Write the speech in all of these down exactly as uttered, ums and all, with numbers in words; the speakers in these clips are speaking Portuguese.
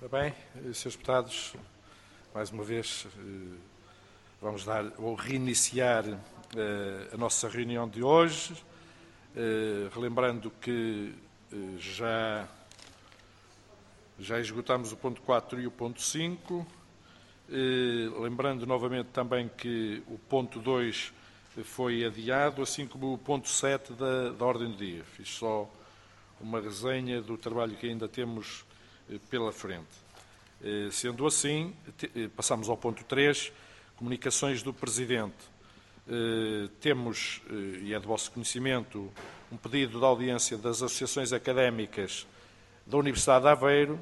Ora bem, senhores deputados, mais uma vez vamos dar ou reiniciar a nossa reunião de hoje, relembrando que já, já esgotamos o ponto quatro e o ponto cinco, lembrando novamente também que o ponto dois foi adiado, assim como o ponto sete da, da ordem do dia. Fiz só uma resenha do trabalho que ainda temos pela frente. Sendo assim, passamos ao ponto três, comunicações do Presidente. Temos, e é de vosso conhecimento, um pedido de audiência das associações académicas da Universidade de Aveiro,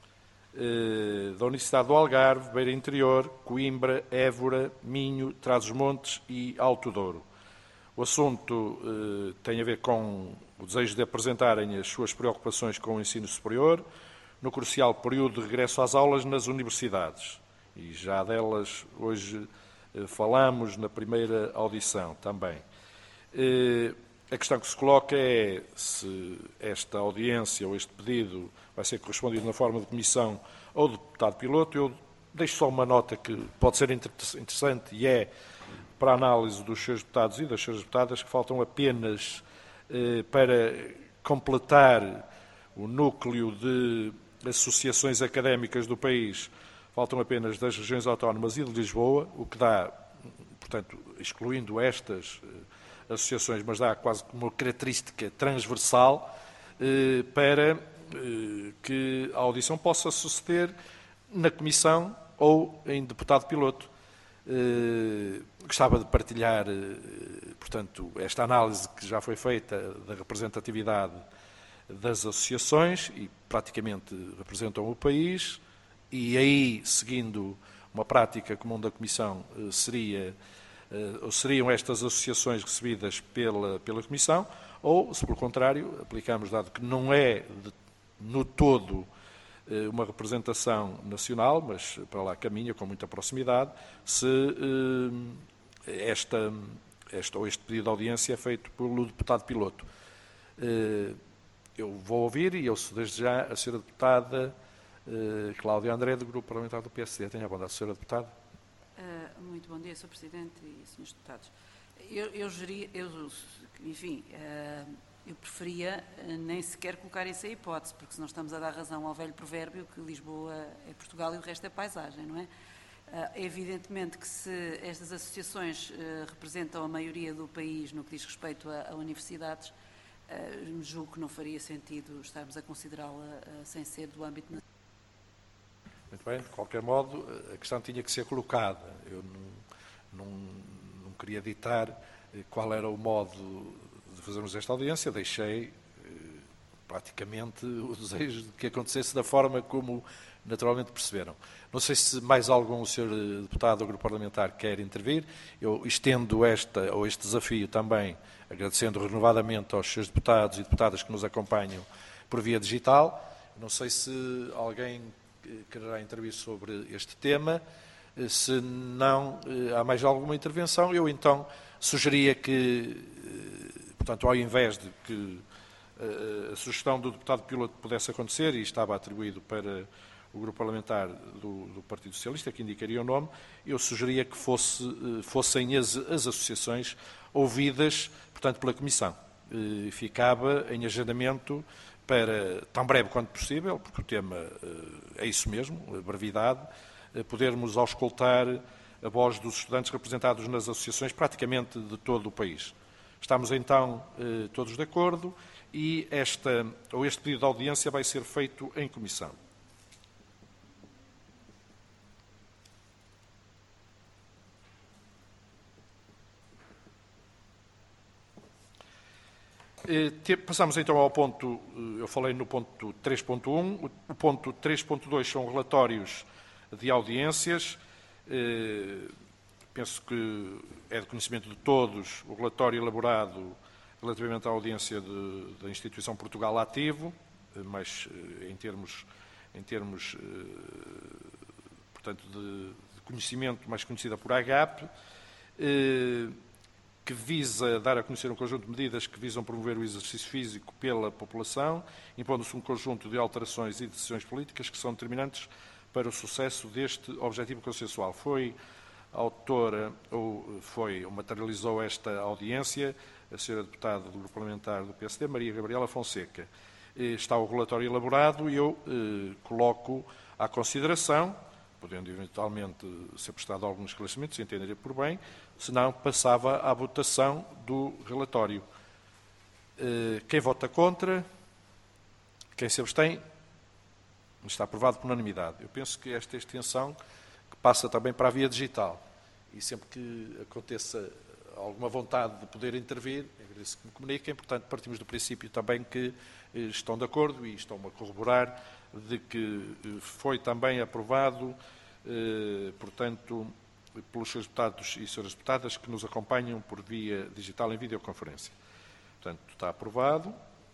da Universidade do Algarve, Beira Interior, Coimbra, Évora, Minho, Trás-os-Montes e Alto Douro. O assunto eh, tem a ver com o desejo de apresentarem as suas preocupações com o ensino superior no crucial período de regresso às aulas nas universidades. E já delas hoje eh, falamos na primeira audição também. Eh, a questão que se coloca é se esta audiência ou este pedido vai ser correspondido na forma de comissão ou de deputado piloto. Eu deixo só uma nota que pode ser interessante e é para a análise dos senhores deputados e das senhoras deputadas, que faltam apenas eh, para completar o núcleo de associações académicas do país, faltam apenas das regiões autónomas e de Lisboa, o que dá, portanto, excluindo estas eh, associações, mas dá quase como uma característica transversal eh, para eh, que a audição possa suceder na comissão ou em deputado piloto. Uh, gostava de partilhar, uh, portanto, esta análise que já foi feita da representatividade das associações e praticamente representam o país, e aí, seguindo uma prática comum da Comissão, uh, seria, uh, seriam estas associações recebidas pela, pela Comissão, ou, se pelo contrário, aplicamos, dado que não é de, no todo uma representação nacional, mas para lá caminha com muita proximidade, se esta, esta, ou este pedido de audiência é feito pelo deputado piloto. Eu vou ouvir e eu sou desde já a senhora deputada Cláudia André, do Grupo Parlamentar do P S D. Tenha a bondade, senhora deputada. Uh, muito bom dia, senhor Presidente e senhores deputados. Eu, eu, geria, eu enfim, uh, eu preferia nem sequer colocar isso em hipótese, porque senão estamos a dar razão ao velho provérbio que Lisboa é Portugal e o resto é paisagem, não é? É evidentemente que se estas associações representam a maioria do país no que diz respeito a, a universidades, julgo que não faria sentido estarmos a considerá-la sem ser do âmbito nacional. Muito bem, de qualquer modo, a questão tinha que ser colocada. Eu não, não, não queria ditar qual era o modo de fazermos esta audiência, deixei eh, praticamente o desejo de que acontecesse da forma como naturalmente perceberam. Não sei se mais algum senhor deputado do Grupo Parlamentar quer intervir. Eu estendo esta, ou este desafio também, agradecendo renovadamente aos senhores deputados e deputadas que nos acompanham por via digital. Não sei se alguém quererá intervir sobre este tema. Se não há mais alguma intervenção, eu então sugeria que, portanto, ao invés de que a sugestão do deputado piloto pudesse acontecer, e estava atribuído para o grupo parlamentar do, do Partido Socialista, que indicaria o nome, eu sugeria que fosse, fossem as, as associações ouvidas, portanto, pela Comissão. E ficava em agendamento para, tão breve quanto possível, porque o tema é isso mesmo, a brevidade, podermos auscultar a voz dos estudantes representados nas associações praticamente de todo o país. Estamos então eh, todos de acordo e esta, ou este pedido de audiência vai ser feito em comissão. Eh, te, passamos então ao ponto, eu falei no ponto três ponto um, o, o ponto três ponto dois são relatórios de audiências. Eh, penso que é de conhecimento de todos o relatório elaborado relativamente à audiência de, da instituição Portugal Ativo, mas em termos, em termos portanto, de, de conhecimento mais conhecida por A G A P, que visa dar a conhecer um conjunto de medidas que visam promover o exercício físico pela população, impondo-se um conjunto de alterações e decisões políticas que são determinantes para o sucesso deste objetivo consensual. Foi autora, ou foi, ou materializou esta audiência, a senhora deputada do Grupo Parlamentar do P S D, Maria Gabriela Fonseca. Está o relatório elaborado e eu eh, coloco à consideração, podendo eventualmente ser prestado alguns esclarecimentos, se entenderem por bem, senão passava à votação do relatório. Eh, quem vota contra, quem se abstém, está aprovado por unanimidade. Eu penso que esta extensão que passa também para a via digital e sempre que aconteça alguma vontade de poder intervir, agradeço que me comuniquem, portanto partimos do princípio também que eh, estão de acordo e estão a corroborar de que eh, foi também aprovado, eh, portanto, pelos seus deputados e senhoras deputadas que nos acompanham por via digital em videoconferência. Portanto, está aprovado.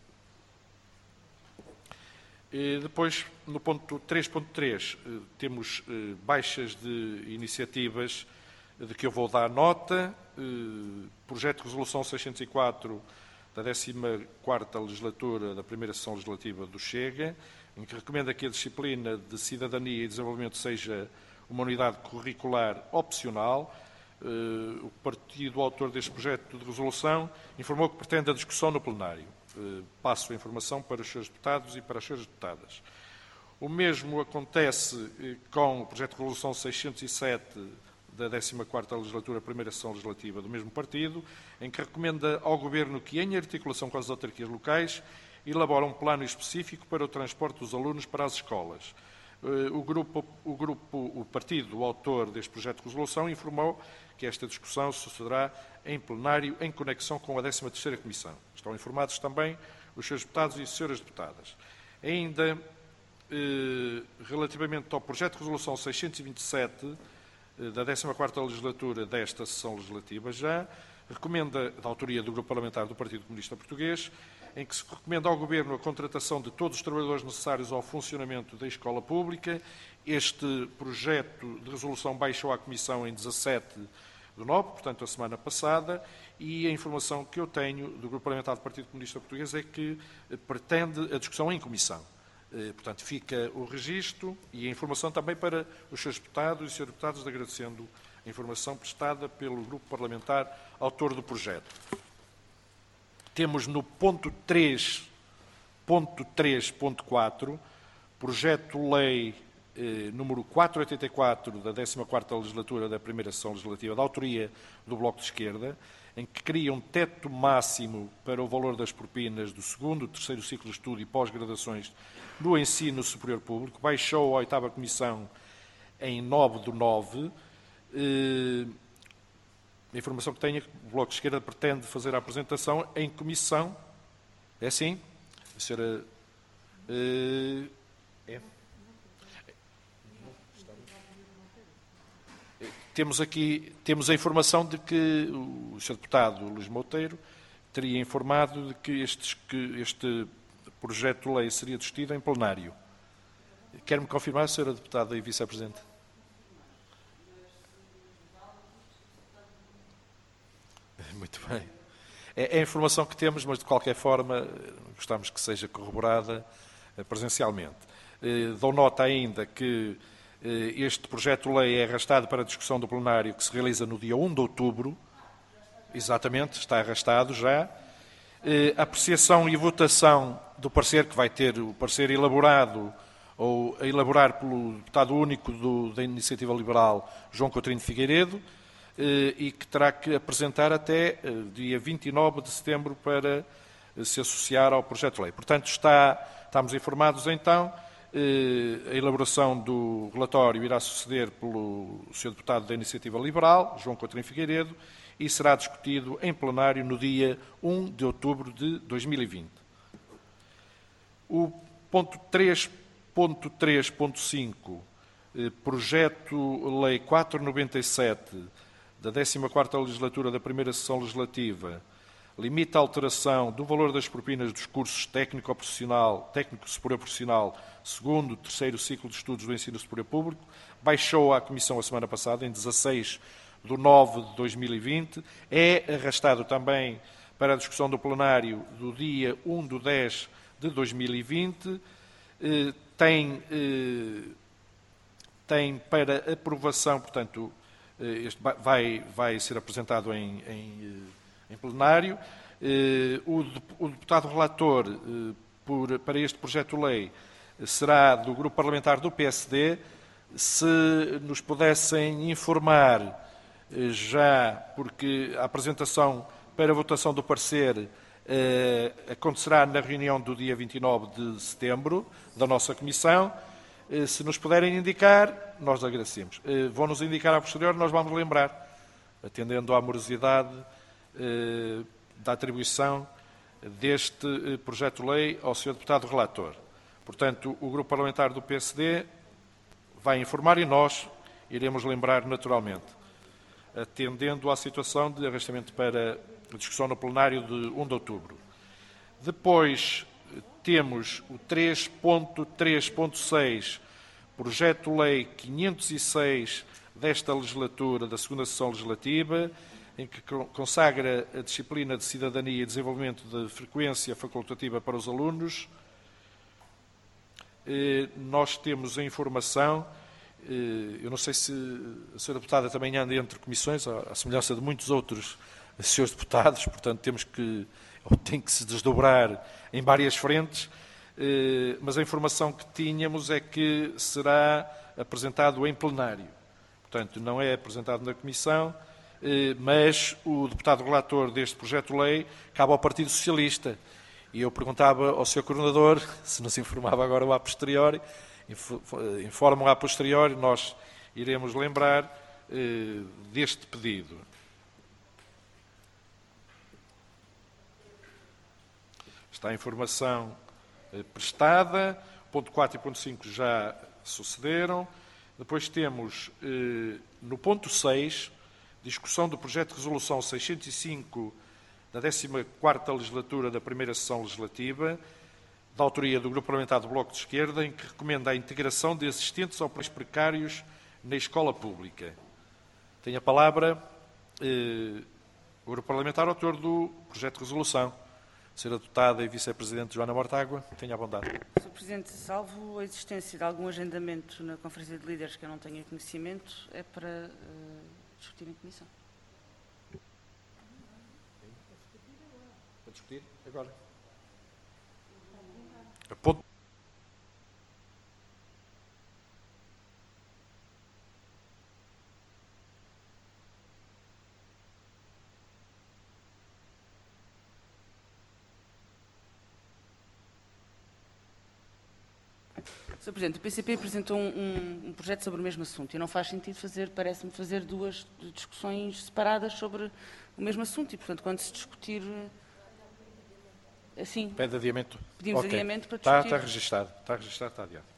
E depois, no ponto três ponto três, eh, temos eh, baixas de iniciativas de que eu vou dar nota. Eh, projeto de Resolução seiscentos e quatro da décima quarta legislatura da primeira sessão legislativa do Chega, em que recomenda que a disciplina de Cidadania e Desenvolvimento seja uma unidade curricular opcional. Eh, o partido autor deste projeto de resolução informou que pretende a discussão no plenário. Eh, passo a informação para os senhores deputados e para as senhoras deputadas. O mesmo acontece eh, com o projeto de resolução seiscentos e sete da décima quarta legislatura, primeira sessão legislativa do mesmo partido, em que recomenda ao Governo que, em articulação com as autarquias locais, elabore um plano específico para o transporte dos alunos para as escolas. O grupo, o grupo, o partido, o autor deste projeto de resolução, informou que esta discussão sucederá em plenário em conexão com a décima terceira Comissão. Estão informados também os senhores deputados e senhoras deputadas. Ainda, eh, relativamente ao projeto de resolução seiscentos e vinte e sete, da décima quarta legislatura desta sessão legislativa já, recomenda, da autoria do Grupo Parlamentar do Partido Comunista Português, em que se recomenda ao Governo a contratação de todos os trabalhadores necessários ao funcionamento da escola pública. Este projeto de resolução baixou à Comissão em dezassete de nove, portanto, a semana passada, e a informação que eu tenho do Grupo Parlamentar do Partido Comunista Português é que pretende a discussão em Comissão. Portanto, fica o registro e a informação também para os senhores deputados e senhores deputados, agradecendo a informação prestada pelo Grupo Parlamentar autor do projeto. Temos no ponto três ponto três ponto quatro, projeto-lei eh, número quatrocentos e oitenta e quatro da décima quarta legislatura da primeira sessão legislativa, da autoria do Bloco de Esquerda, em que cria um teto máximo para o valor das propinas do segundo, terceiro ciclo de estudo e pós-graduações do ensino superior público, baixou a oitava Comissão em nove de nove. Eh, a informação que tenho é que o Bloco de Esquerda pretende fazer a apresentação em Comissão. É assim? A senhora... Eh, é. Temos aqui, temos a informação de que o senhor deputado Luís Monteiro teria informado de que, estes, que este projeto de lei seria discutido em plenário. Quer-me confirmar, senhora deputada e vice-presidente? Muito bem. É a informação que temos, mas de qualquer forma gostamos que seja corroborada presencialmente. Dou nota ainda que este projeto de lei é arrastado para a discussão do plenário que se realiza no dia um de outubro. Exatamente, está arrastado já. A apreciação e votação do parecer, que vai ter o parecer elaborado ou a elaborar pelo deputado único do, da Iniciativa Liberal, João Coutinho de Figueiredo, e que terá que apresentar até dia vinte e nove de setembro para se associar ao projeto de lei. Portanto, está, estamos informados então. A elaboração do relatório irá suceder pelo senhor deputado da Iniciativa Liberal, João Coutinho Figueiredo, e será discutido em plenário no dia um de outubro de dois mil e vinte. O ponto três ponto três ponto cinco, projeto-lei quatrocentos e noventa e sete da décima quarta legislatura da primeira sessão legislativa, limita a alteração do valor das propinas dos cursos técnico-profissional, técnico superior profissional, segundo, terceiro ciclo de estudos do ensino superior público, baixou à Comissão a semana passada, em dezasseis de nove de dois mil e vinte, é arrastado também para a discussão do plenário do dia um de dez de dois mil e vinte, eh, tem, eh, tem para aprovação, portanto, eh, este vai, vai ser apresentado em, em, em plenário. Eh, o, o deputado relator eh, por, para este projeto-lei será do Grupo Parlamentar do P S D. Se nos pudessem informar eh, já, porque a apresentação para a votação do parecer eh, acontecerá na reunião do dia vinte e nove de setembro da nossa Comissão. Eh, se nos puderem indicar, nós agradecemos. Eh, vão-nos indicar a posterior, nós vamos lembrar, atendendo à morosidade eh, da atribuição deste eh, projeto-lei ao senhor deputado relator. Portanto, o Grupo Parlamentar do P S D vai informar e nós iremos lembrar naturalmente, atendendo à situação de arrastamento para a discussão no plenário de um de outubro. Depois temos o três ponto três ponto seis, projeto-lei quinhentos e seis desta legislatura, da segunda sessão legislativa, em que consagra a disciplina de cidadania e desenvolvimento de frequência facultativa para os alunos. Nós temos a informação, eu não sei se a senhora deputada também anda entre comissões, à semelhança de muitos outros senhores deputados, portanto temos que, ou tem que se desdobrar em várias frentes, mas a informação que tínhamos é que será apresentado em plenário. Portanto, não é apresentado na comissão, mas o deputado relator deste projeto-lei cabe ao Partido Socialista. E eu perguntava ao senhor Coordenador, se nos informava agora ou a posteriori, informam a posteriori, nós iremos lembrar eh, deste pedido. Está a informação eh, prestada, ponto quatro e ponto cinco já sucederam. Depois temos, eh, no ponto seis, discussão do projeto de resolução seiscentos e cinco da décima quarta legislatura da primeira sessão legislativa, da autoria do Grupo Parlamentar do Bloco de Esquerda, em que recomenda a integração de assistentes ou precários na escola pública. Tem a palavra eh, o Grupo Parlamentar autor do projeto de resolução. Senhora Deputada e Vice-Presidente Joana Mortágua, tenha a bondade. senhor Presidente, salvo a existência de algum agendamento na Conferência de Líderes que eu não tenha conhecimento, é para uh, discutir em comissão. Para discutir agora. Ponto. senhor Presidente, o P C P apresentou um, um, um projeto sobre o mesmo assunto e não faz sentido fazer, parece-me, fazer duas discussões separadas sobre o mesmo assunto e, portanto, quando se discutir... Assim, pede adiamento. Pedimos okay. adiamento para discutir. Está, está registado. Está registado, está adiado.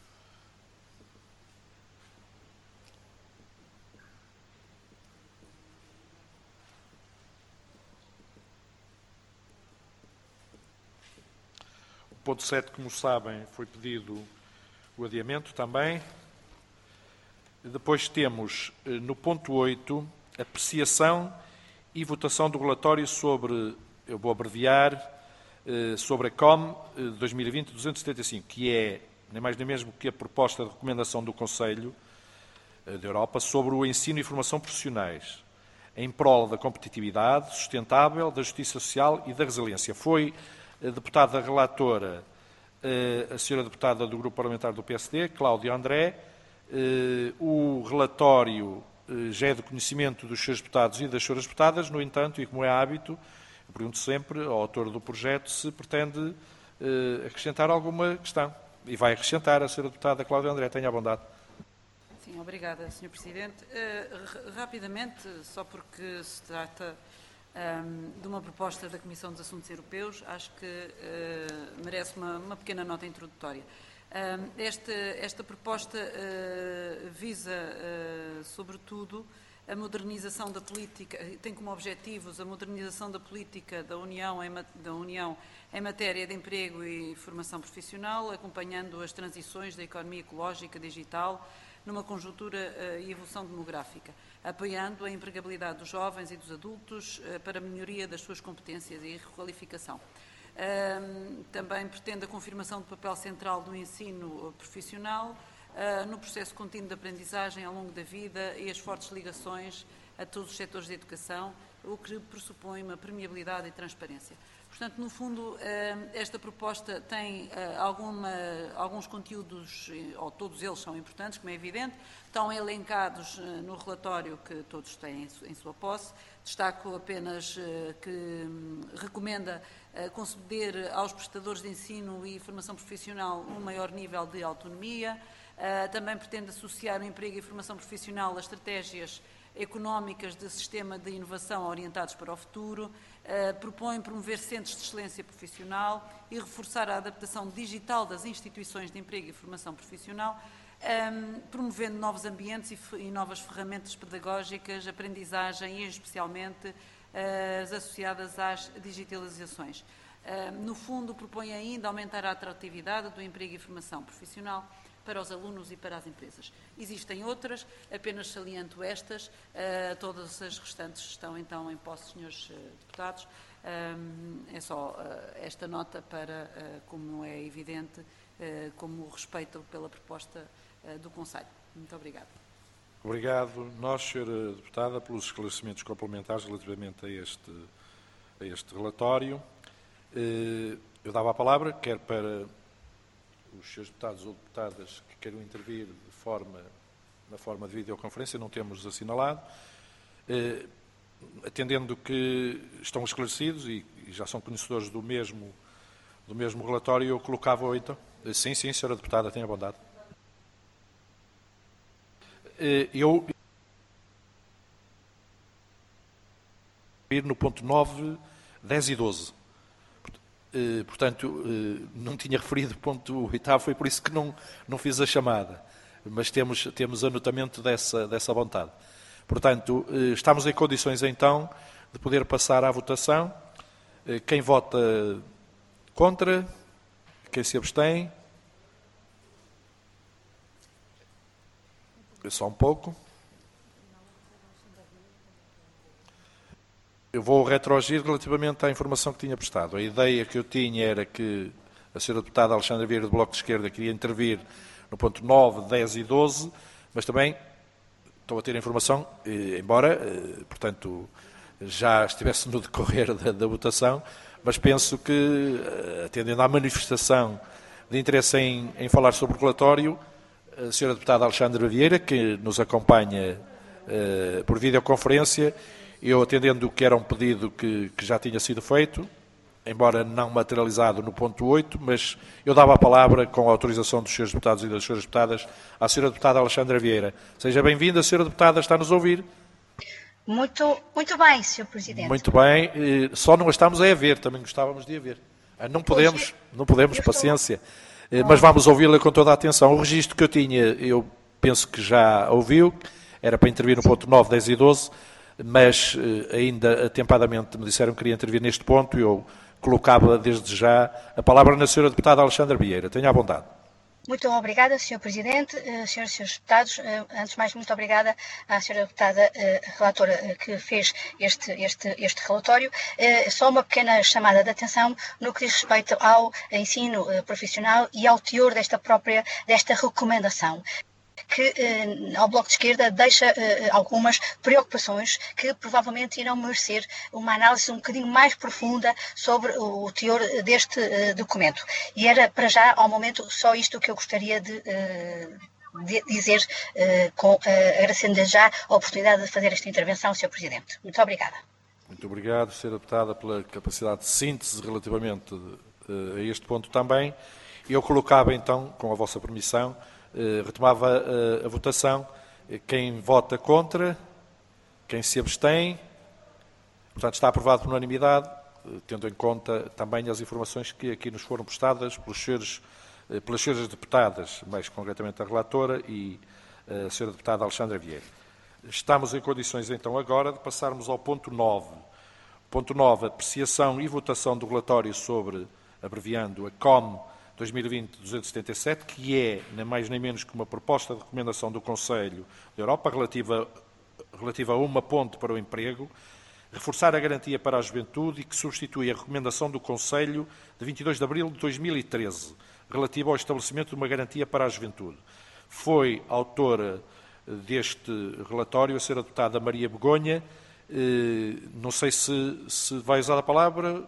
O ponto sete, como sabem, foi pedido o adiamento também. Depois temos, no ponto oito, apreciação e votação do relatório sobre, eu vou abreviar, sobre a C O M dois mil e vinte duzentos e setenta e cinco, que é, nem mais nem mesmo que a proposta de recomendação do Conselho da Europa sobre o ensino e formação profissionais, em prol da competitividade sustentável, da justiça social e da resiliência. Foi a deputada relatora, a senhora deputada do Grupo Parlamentar do P S D, Cláudia André. O relatório já é de conhecimento dos senhores deputados e das senhoras deputadas, no entanto, e como é hábito, eu pergunto sempre ao autor do projeto se pretende eh, acrescentar alguma questão. E vai acrescentar a senhora deputada Cláudia André. Tenha a bondade. Sim, obrigada, senhor Presidente. Uh, rapidamente, só porque se trata um, de uma proposta da Comissão dos Assuntos Europeus, acho que uh, merece uma, uma pequena nota introdutória. Um, esta, esta proposta uh, visa, uh, sobretudo, a modernização da política, tem como objetivos a modernização da política da União, em, da União em matéria de emprego e formação profissional, acompanhando as transições da economia ecológica, digital, numa conjuntura e evolução demográfica, apoiando a empregabilidade dos jovens e dos adultos para a melhoria das suas competências e requalificação. Também pretende a confirmação do papel central do ensino profissional no processo contínuo de aprendizagem ao longo da vida e as fortes ligações a todos os setores de educação, o que pressupõe uma permeabilidade e transparência. Portanto, no fundo, esta proposta tem alguma, alguns conteúdos, ou todos eles são importantes, como é evidente, estão elencados no relatório que todos têm em sua posse. Destaco apenas que recomenda conceder aos prestadores de ensino e formação profissional um maior nível de autonomia. Também pretende associar o emprego e formação profissional a estratégias económicas de sistema de inovação orientados para o futuro, uh, propõe promover centros de excelência profissional e reforçar a adaptação digital das instituições de emprego e formação profissional, um, promovendo novos ambientes e, e novas ferramentas pedagógicas, aprendizagem e especialmente uh, as associadas às digitalizações. Uh, no fundo, propõe ainda aumentar a atratividade do emprego e formação profissional para os alunos e para as empresas. Existem outras, apenas saliento estas, uh, todas as restantes estão então em posse, senhores uh, deputados. Um, é só uh, esta nota para, uh, como é evidente, uh, como respeito pela proposta uh, do Conselho. Muito obrigada. Obrigado. Nós, senhora Deputada, pelos esclarecimentos complementares relativamente a este, a este relatório. Uh, eu dava a palavra, quer para os senhores deputados ou deputadas que queiram intervir de forma, na forma de videoconferência, não temos assinalado. Eh, atendendo que estão esclarecidos e, e já são conhecedores do mesmo, do mesmo relatório, eu colocava então. Eh, sim, sim, senhora deputada, tenha bondade. Eh, eu ir no ponto nove, dez e doze. Uh, portanto, uh, não tinha referido o ponto oitavo, foi por isso que não, não fiz a chamada, mas temos, temos anotamento dessa, dessa vontade. Portanto, uh, estamos em condições então de poder passar à votação. Uh, quem vota contra, quem se abstém, só um pouco. Eu vou retroagir relativamente à informação que tinha prestado. A ideia que eu tinha era que a senhora deputada Alexandra Vieira, do Bloco de Esquerda, queria intervir no ponto nove, dez e doze, mas também estou a ter a informação, embora, portanto, já estivesse no decorrer da, da votação, mas penso que, atendendo à manifestação de interesse em, em falar sobre o relatório, a senhora deputada Alexandra Vieira, que nos acompanha uh, por videoconferência, eu, atendendo que era um pedido que, que já tinha sido feito, embora não materializado no ponto oito, mas eu dava a palavra, com a autorização dos senhores deputados e das senhoras deputadas, à senhora deputada Alexandra Vieira. Seja bem-vinda, senhora deputada, está-nos a ouvir? Muito, muito bem, senhor Presidente. Muito bem, só não a estamos a ver, também gostávamos de a ver. Não podemos, não podemos, paciência. Estou... Mas vamos ouvi-la com toda a atenção. O registro que eu tinha, eu penso que já ouviu, era para intervir no ponto nove, dez e doze, mas ainda atempadamente me disseram que queria intervir neste ponto e eu colocava desde já a palavra na senhora deputada Alexandra Vieira. Tenha à vontade. Muito obrigada, senhor Presidente, senhoras e senhores deputados. Antes de mais, muito obrigada à senhora deputada relatora que fez este, este, este relatório. Só uma pequena chamada de atenção no que diz respeito ao ensino profissional e ao teor desta própria, desta recomendação, que eh, ao Bloco de Esquerda deixa eh, algumas preocupações que provavelmente irão merecer uma análise um bocadinho mais profunda sobre o teor deste eh, documento. E era, para já, ao momento, só isto que eu gostaria de, eh, de dizer, eh, com, eh, agradecendo já a oportunidade de fazer esta intervenção, senhor Presidente. Muito obrigada. Muito obrigado, senhora deputada, pela capacidade de síntese relativamente eh, a este ponto também. Eu colocava, então, com a vossa permissão, Uh, retomava uh, a votação. Quem vota contra, quem se abstém, portanto está aprovado por unanimidade, uh, tendo em conta também as informações que aqui nos foram prestadas pelos senhores, uh, pelas senhoras deputadas, mais concretamente a relatora e uh, a senhora deputada Alexandra Vieira. Estamos em condições então agora de passarmos ao ponto nove. Ponto nove, apreciação e votação do relatório sobre, abreviando, a C O M dois mil e vinte duzentos e setenta e sete, que é, nem mais nem menos que uma proposta de recomendação do Conselho da Europa relativa, relativa a uma ponte para o emprego, reforçar a garantia para a juventude e que substitui a recomendação do Conselho de vinte e dois de abril de dois mil e treze, relativa ao estabelecimento de uma garantia para a juventude. Foi autora deste relatório a ser a deputada Maria Begonha. Não sei se, se vai usar a palavra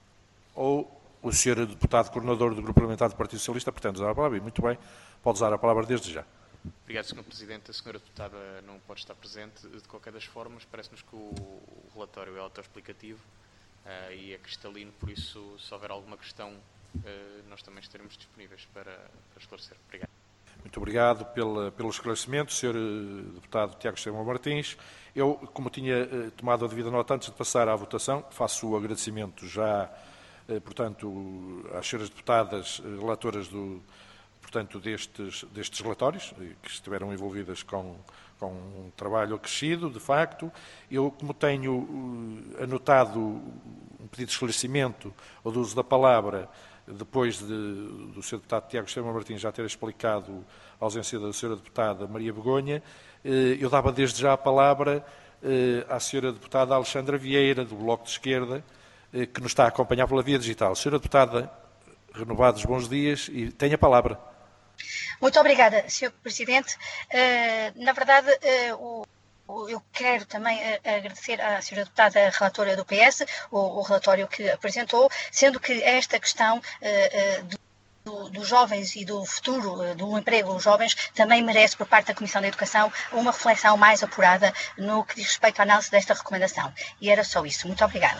ou o senhor deputado coordenador do Grupo Parlamentar do Partido Socialista pretende usar a palavra. E muito bem, pode usar a palavra desde já. Obrigado, senhor Presidente. A senhora deputada não pode estar presente. De qualquer das formas, parece-nos que o relatório é autoexplicativo uh, e é cristalino, por isso, se houver alguma questão, uh, nós também estaremos disponíveis para, para esclarecer. Obrigado. Muito obrigado pela, pelo esclarecimento, senhor deputado Tiago Estevão Martins. Eu, como tinha uh, tomado a devida nota antes de passar à votação, faço o agradecimento já, uh, portanto, às senhoras deputadas uh, relatoras do portanto, destes, destes relatórios, que estiveram envolvidas com, com um trabalho acrescido, de facto. Eu, como tenho uh, anotado um pedido de esclarecimento ou do uso da palavra, depois de, do senhor deputado Tiago Estevão Martins já ter explicado a ausência da senhora deputada Maria Begonha, uh, eu dava desde já a palavra uh, à senhora deputada Alexandra Vieira, do Bloco de Esquerda, uh, que nos está a acompanhar pela via digital. Senhora deputada, renovados bons dias e tenha a palavra. Muito obrigada, senhor Presidente. Uh, na verdade, uh, o, eu quero também uh, agradecer à senhora deputada relatora do P S o, o relatório que apresentou, sendo que esta questão uh, uh, do, dos jovens e do futuro uh, do emprego dos jovens também merece, por parte da Comissão da Educação, uma reflexão mais apurada no que diz respeito à análise desta recomendação. E era só isso. Muito obrigada.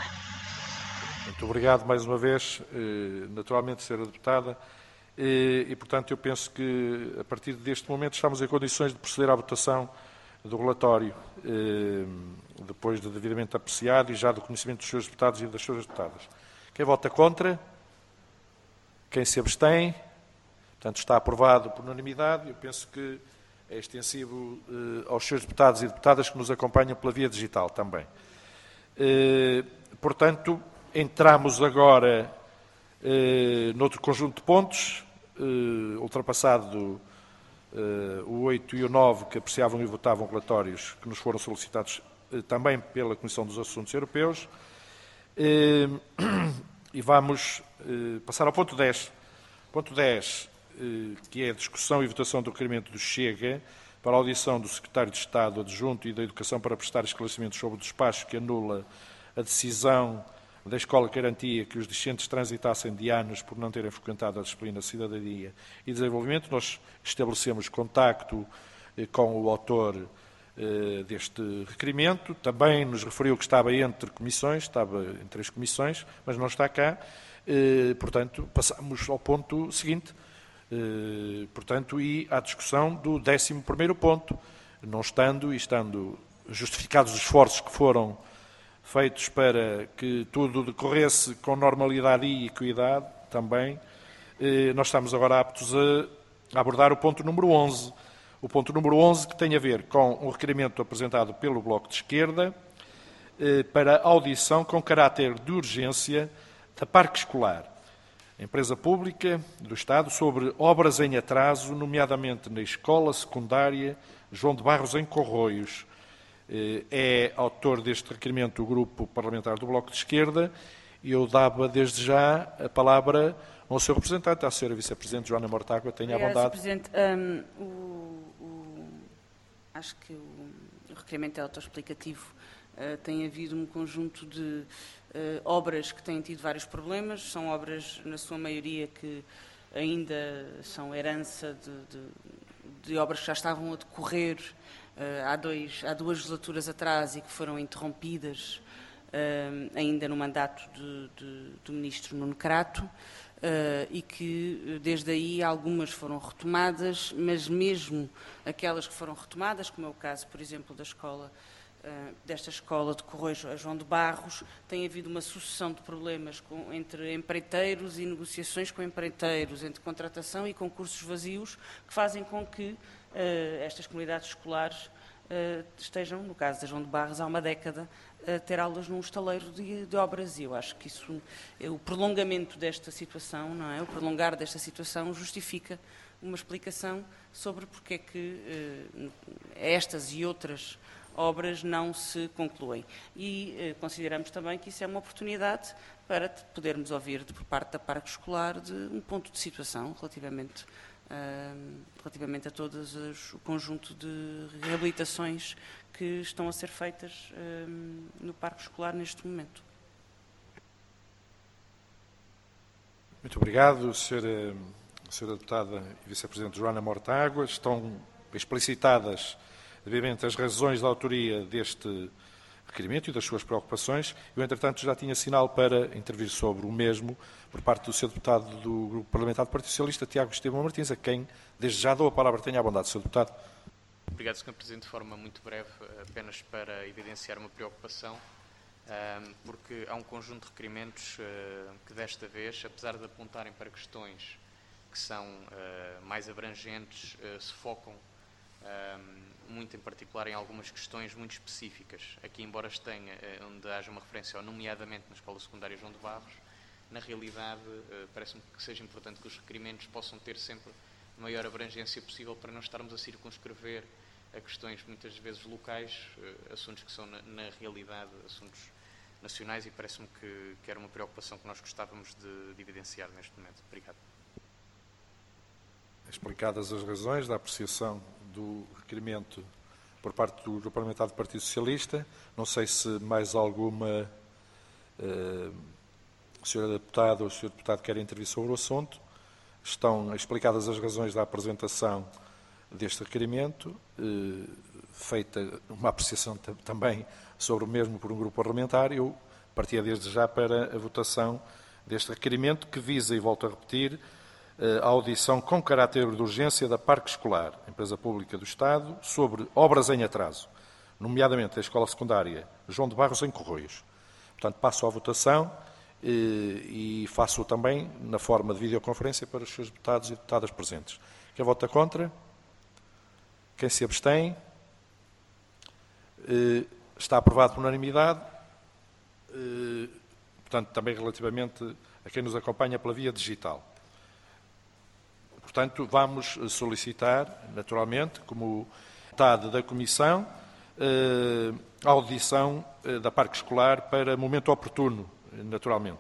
Muito obrigado mais uma vez, uh, naturalmente, senhora deputada. E, e, portanto, eu penso que, a partir deste momento, estamos em condições de proceder à votação do relatório, eh, depois de devidamente apreciado e já do conhecimento dos senhores deputados e das senhoras deputadas. Quem vota contra? Quem se abstém? Portanto, está aprovado por unanimidade. Eu penso que é extensivo eh, aos senhores deputados e deputadas que nos acompanham pela via digital também. Eh, portanto, entramos agora Uh, noutro conjunto de pontos, uh, ultrapassado uh, o oito e o nove, que apreciavam e votavam relatórios que nos foram solicitados uh, também pela Comissão dos Assuntos Europeus. Uh, e vamos uh, passar ao ponto dez. Ponto dez, uh, que é a discussão e votação do requerimento do Chega para a audição do Secretário de Estado Adjunto e da Educação para prestar esclarecimentos sobre o despacho que anula a decisão da Escola garantia que os discentes transitassem de anos por não terem frequentado a disciplina de Cidadania e Desenvolvimento. Nós estabelecemos contacto eh, com o autor eh, deste requerimento. Também nos referiu que estava entre comissões, estava em três comissões, mas não está cá. Eh, portanto, passamos ao ponto seguinte. Eh, portanto, e à discussão do décimo primeiro ponto. Não estando e estando justificados os esforços que foram feitos para que tudo decorresse com normalidade e equidade também, eh, nós estamos agora aptos a abordar o ponto número onze. O ponto número onze que tem a ver com um requerimento apresentado pelo Bloco de Esquerda eh, para audição com caráter de urgência da Parque Escolar, empresa pública do Estado, sobre obras em atraso, nomeadamente na Escola Secundária João de Barros, em Corroios. É autor deste requerimento o Grupo Parlamentar do Bloco de Esquerda e eu dava desde já a palavra ao seu representante, à senhora Vice-Presidente Joana Mortágua. Tenha a bondade. senhor Presidente. Um, o, o, acho que o, o requerimento é autoexplicativo. Uh, tem havido um conjunto de uh, obras que têm tido vários problemas. São obras, na sua maioria, que ainda são herança de, de, de obras que já estavam a decorrer Uh, há, dois, há duas legislaturas atrás e que foram interrompidas uh, ainda no mandato de, de, do Ministro Nuno Crato uh, e que desde aí algumas foram retomadas, mas mesmo aquelas que foram retomadas, como é o caso, por exemplo, da escola, uh, desta escola de Corroios a João de Barros, tem havido uma sucessão de problemas com, entre empreiteiros e negociações com empreiteiros, entre contratação e concursos vazios, que fazem com que Uh, estas comunidades escolares estejam, no caso da João de Barros, há uma década, a ter aulas num estaleiro de, de obras, e eu acho que isso, o prolongamento desta situação, não é? O prolongar desta situação justifica uma explicação sobre porque é que eh, estas e outras obras não se concluem. E eh, consideramos também que isso é uma oportunidade para podermos ouvir, de, por parte da Parque Escolar, de um ponto de situação relativamente, eh, relativamente a todo o conjunto de reabilitações que estão a ser feitas eh, no Parque Escolar neste momento. Muito obrigado, senhora, senhora Deputada e Vice-Presidente Joana Mortágua. Estão explicitadas devidamente as razões da autoria deste requerimento e das suas preocupações. Eu, entretanto, já tinha sinal para intervir sobre o mesmo por parte do senhor Deputado do Grupo Parlamentar do Partido Socialista, Tiago Estevão Martins, a quem, desde já, dou a palavra. Tenha a bondade, senhor Deputado. Obrigado, senhor Presidente. De forma muito breve, apenas para evidenciar uma preocupação, porque há um conjunto de requerimentos que, desta vez, apesar de apontarem para questões que são mais abrangentes, se focam muito em particular em algumas questões muito específicas. Aqui, embora tenha, onde haja uma referência, nomeadamente na Escola Secundária João de Barros, na realidade, parece-me que seja importante que os requerimentos possam ter sempre a maior abrangência possível para não estarmos a circunscrever a questões muitas vezes locais, assuntos que são, na, na realidade, assuntos nacionais, e parece-me que, que era uma preocupação que nós gostávamos de, de evidenciar neste momento. Obrigado. Explicadas as razões da apreciação do requerimento por parte do Grupo Parlamentar do Partido Socialista, não sei se mais alguma eh, senhora Deputada ou senhor Deputado querem intervir sobre o assunto. Estão explicadas as razões da apresentação deste requerimento, eh, feita uma apreciação também sobre o mesmo por um grupo parlamentar. Eu partia desde já para a votação deste requerimento, que visa, e volto a repetir, a audição com caráter de urgência da Parque Escolar, empresa pública do Estado, sobre obras em atraso, nomeadamente da Escola Secundária João de Barros, em Corroios. Portanto, passo à votação e, e faço-o também na forma de videoconferência para os seus deputados e deputadas presentes. Quem vota contra? Quem se abstém? Está aprovado por unanimidade. Portanto, também relativamente a quem nos acompanha pela via digital. Portanto, vamos solicitar, naturalmente, como vontade da Comissão, a audição da Parque Escolar para momento oportuno, naturalmente.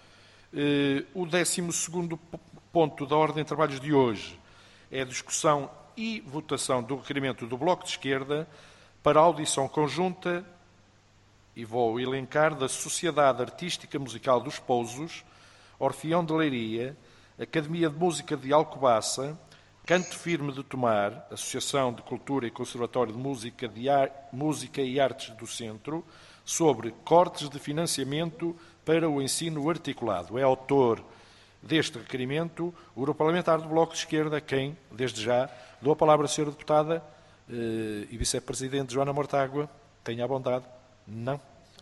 O décimo segundo ponto da ordem de trabalhos de hoje é a discussão e votação do requerimento do Bloco de Esquerda para a audição conjunta, e vou elencar, da Sociedade Artística Musical dos Pousos, Orfeão de Leiria, Academia de Música de Alcobaça, Canto Firme de Tomar, Associação de Cultura e Conservatório de Música, de Ar... Música e Artes do Centro, sobre cortes de financiamento para o ensino articulado. É autor deste requerimento o Grupo Parlamentar do Bloco de Esquerda, quem, desde já, dou a palavra à senhora Deputada eh, e Vice-Presidente Joana Mortágua. Tenha a bondade. Não.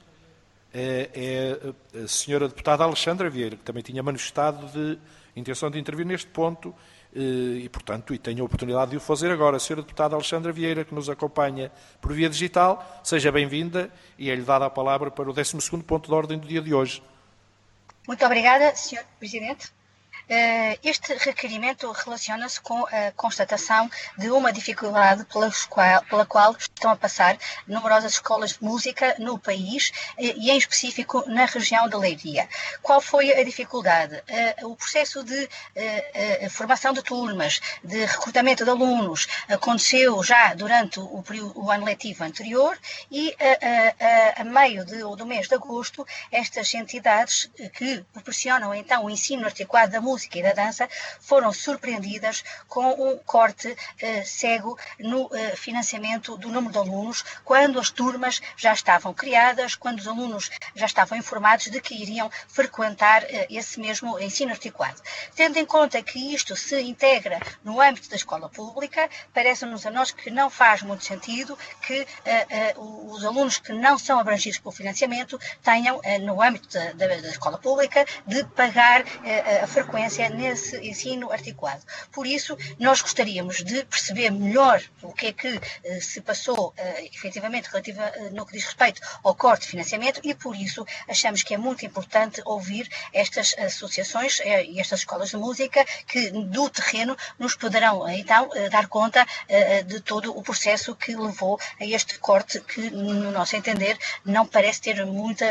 É, é a senhora Deputada Alexandra Vieira, que também tinha manifestado de intenção de intervir neste ponto e, portanto, e tenho a oportunidade de o fazer agora. A senhora Deputada Alexandra Vieira, que nos acompanha por via digital, seja bem-vinda e é-lhe dada a palavra para o décimo segundo ponto da ordem do dia de hoje. Muito obrigada, senhor Presidente. Este requerimento relaciona-se com a constatação de uma dificuldade pela qual, pela qual estão a passar numerosas escolas de música no país e, em específico, na região de Leiria. Qual foi a dificuldade? O processo de formação de turmas, de recrutamento de alunos, aconteceu já durante o, período, o ano letivo anterior e, a, a, a meio de, do mês de agosto, estas entidades que proporcionam, então, o ensino articulado da música e da dança foram surpreendidas com um corte eh, cego no eh, financiamento do número de alunos, quando as turmas já estavam criadas, quando os alunos já estavam informados de que iriam frequentar eh, esse mesmo ensino articulado. Tendo em conta que isto se integra no âmbito da escola pública, parece-nos a nós que não faz muito sentido que eh, eh, os alunos que não são abrangidos pelo financiamento tenham, eh, no âmbito da, da, da escola pública, de pagar eh, a frequência excelência nesse ensino articulado. Por isso, nós gostaríamos de perceber melhor o que é que se passou, efetivamente, relativa, no que diz respeito ao corte de financiamento, e por isso achamos que é muito importante ouvir estas associações e estas escolas de música que do terreno nos poderão então dar conta de todo o processo que levou a este corte que, no nosso entender, não parece ter muita,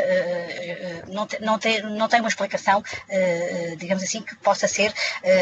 não tem, não tem, não tem uma explicação, digamos assim, que possa ser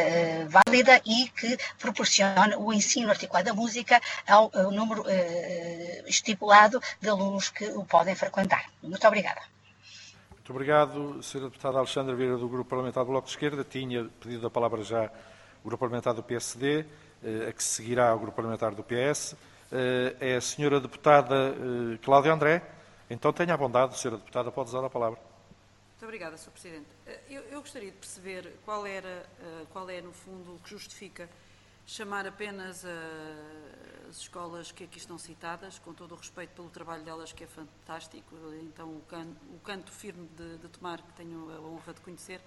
válida e que proporcione o ensino articulado da música ao, ao número estipulado de alunos que o podem frequentar. Muito obrigada. Muito obrigado, senhora Deputada Alexandra Vieira, do Grupo Parlamentar do Bloco de Esquerda. Tinha pedido a palavra já o Grupo Parlamentar do P S D, a que seguirá o Grupo Parlamentar do P S. É a senhora Deputada Cláudia André. Então tenha a bondade, senhora Deputada, pode usar a palavra. Muito obrigada, senhor Presidente. Eu, eu gostaria de perceber qual, era, qual é, no fundo, o que justifica chamar apenas as escolas que aqui estão citadas, com todo o respeito pelo trabalho delas, que é fantástico, então o, can, o canto firme de, de Tomar, que tenho a honra de conhecer,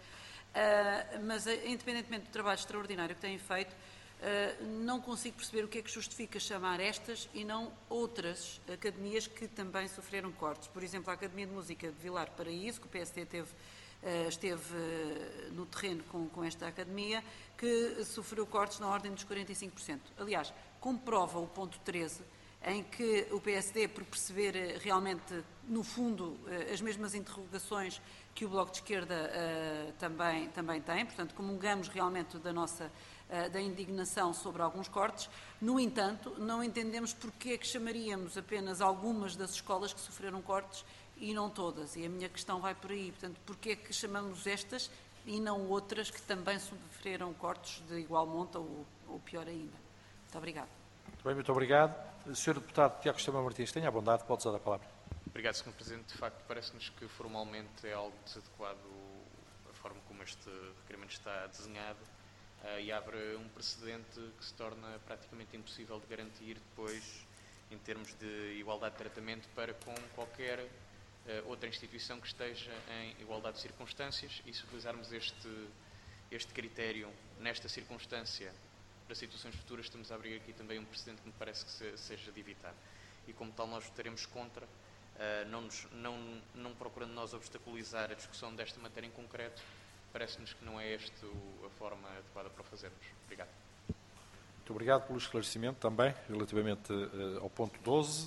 uh, mas independentemente do trabalho extraordinário que têm feito, uh, não consigo perceber o que é que justifica chamar estas e não outras academias que também sofreram cortes. Por exemplo, a Academia de Música de Vilar Paraíso, que o P S D teve Uh, esteve uh, no terreno com, com esta academia, que sofreu cortes na ordem dos quarenta e cinco por cento. Aliás, comprova o ponto treze, em que o P S D, por perceber uh, realmente, no fundo, uh, as mesmas interrogações que o Bloco de Esquerda uh, também, também tem, portanto, comungamos realmente da nossa uh, da indignação sobre alguns cortes. No entanto, não entendemos porque é que chamaríamos apenas algumas das escolas que sofreram cortes e não todas, e a minha questão vai por aí. Portanto, porquê é que chamamos estas e não outras que também sofreram cortes de igual monta ou, ou pior ainda? Muito obrigado. Muito bem, muito obrigado. senhor Deputado Tiago Estevão Martins, tenha a bondade, pode usar a palavra. Obrigado, senhor Presidente. De facto, parece-nos que formalmente é algo desadequado a forma como este requerimento está desenhado uh, e abre um precedente que se torna praticamente impossível de garantir depois, em termos de igualdade de tratamento para com qualquer outra instituição que esteja em igualdade de circunstâncias, e se utilizarmos este, este critério nesta circunstância para situações futuras, estamos a abrir aqui também um precedente que me parece que se, seja de evitar. E como tal nós votaremos contra, uh, não, nos, não, não procurando nós obstaculizar a discussão desta matéria em concreto, parece-nos que não é esta a forma adequada para o fazermos. Obrigado. Muito obrigado pelo esclarecimento também, relativamente uh, ao ponto doze.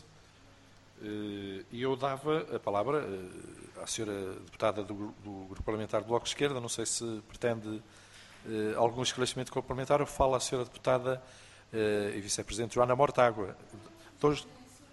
E eu dava a palavra à senhora Deputada do, do Grupo Parlamentar do Bloco de Esquerda. Não sei se pretende eh, algum esclarecimento complementar. Eu falo à senhora Deputada eh, e Vice-Presidente Joana Mortágua. Dois...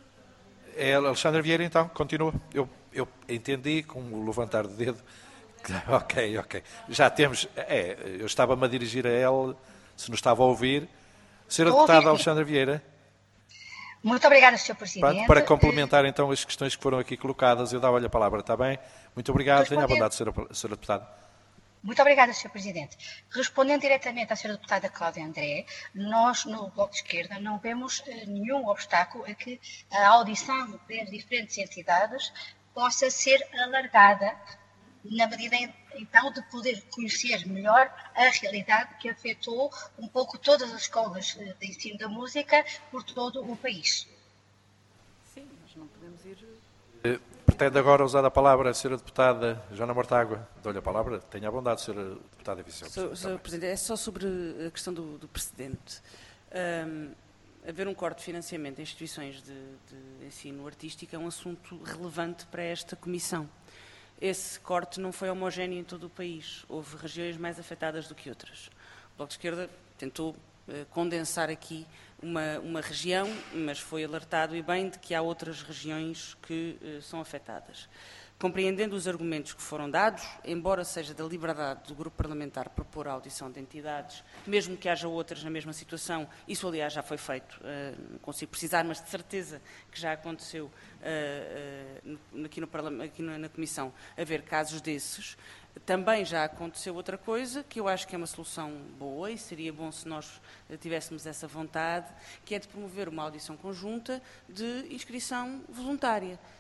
É a Alexandra Vieira, então, continua. Eu, eu entendi com o levantar de dedo. Que, ok, ok. Já temos... É, eu estava-me a dirigir a ela, se nos estava a ouvir. Senhora Deputada Alexandra Vieira. Muito obrigada, senhor Presidente. Pronto, para complementar então as questões que foram aqui colocadas, eu dava-lhe a palavra, está bem? Muito obrigado, tenha a bondade, senhora Deputada. Muito obrigada, senhor Presidente. Respondendo diretamente à senhora Deputada Cláudia André, nós no Bloco de Esquerda não vemos uh, nenhum obstáculo a que a audição das diferentes entidades possa ser alargada, na medida então de poder conhecer melhor a realidade que afetou um pouco todas as escolas de ensino da música por todo o país. Sim, nós não podemos ir... Pretende agora usar a palavra a senhora Deputada Joana Mortágua. Dou-lhe a palavra. Tenha a bondade, senhora Deputada Vice-Presidente. Senhor Presidente, é só sobre a questão do, do precedente. Um, haver um corte de financiamento em instituições de, de ensino artístico é um assunto relevante para esta Comissão. Esse corte não foi homogéneo em todo o país. Houve regiões mais afetadas do que outras. O Bloco de Esquerda tentou uh, condensar aqui uma, uma região, mas foi alertado e bem de que há outras regiões que uh, são afetadas. Compreendendo os argumentos que foram dados, embora seja da liberdade do grupo parlamentar propor a audição de entidades, mesmo que haja outras na mesma situação, isso aliás já foi feito, uh, não consigo precisar, mas de certeza que já aconteceu uh, uh, aqui, no, aqui na Comissão haver casos desses. Também já aconteceu outra coisa, que eu acho que é uma solução boa e seria bom se nós tivéssemos essa vontade, que é de promover uma audição conjunta de inscrição voluntária.